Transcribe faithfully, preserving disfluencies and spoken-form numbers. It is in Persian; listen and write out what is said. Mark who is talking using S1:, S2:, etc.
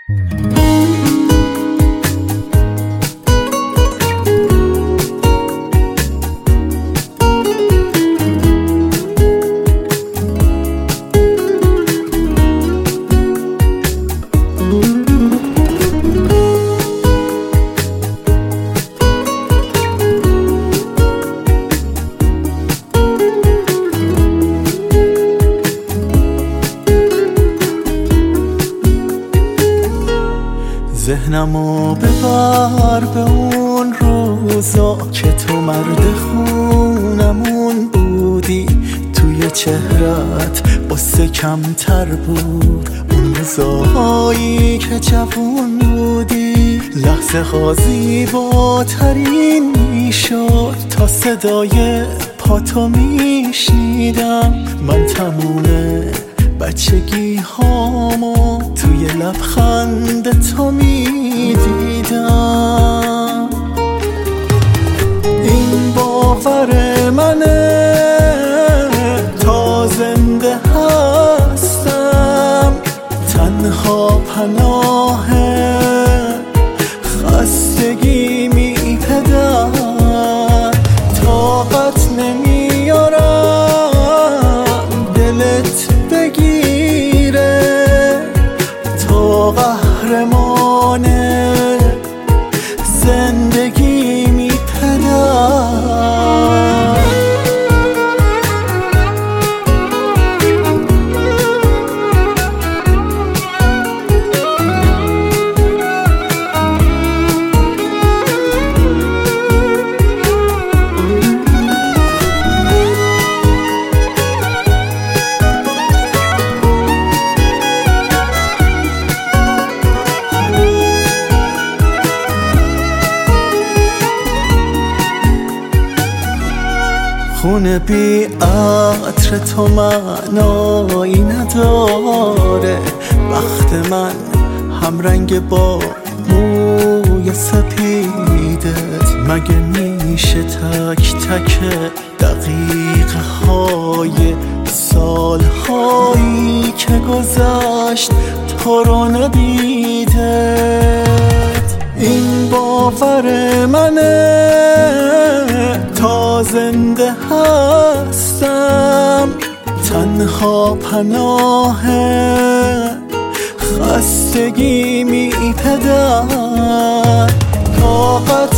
S1: ذهنمو ببر به اون روزا که تو مرد خونمون بودی، توی چهرت قصه کمتر بود، اون روزایی که جوون بودی. لحظه ها زیباترین میشد تا صدای پاتو میشنیدم. من تمومه بچگی هامو توی لبخند تو میدیدم. این باور منه تا زنده هستم، تنها پناه خستگی میپدم. طاقت نمیارم دلت بگیره، تو قهرمان زندگی میپدم. خونه بی عطر تو معنایی نداره، وقت من هم رنگ با موی سپیدت. مگه میشه تک تک دقیقه های سال هایی که گذشت تو رو ندیدت؟ این باور منه تا زنده هستم، تنها پناه خستگی میپدم. طاقت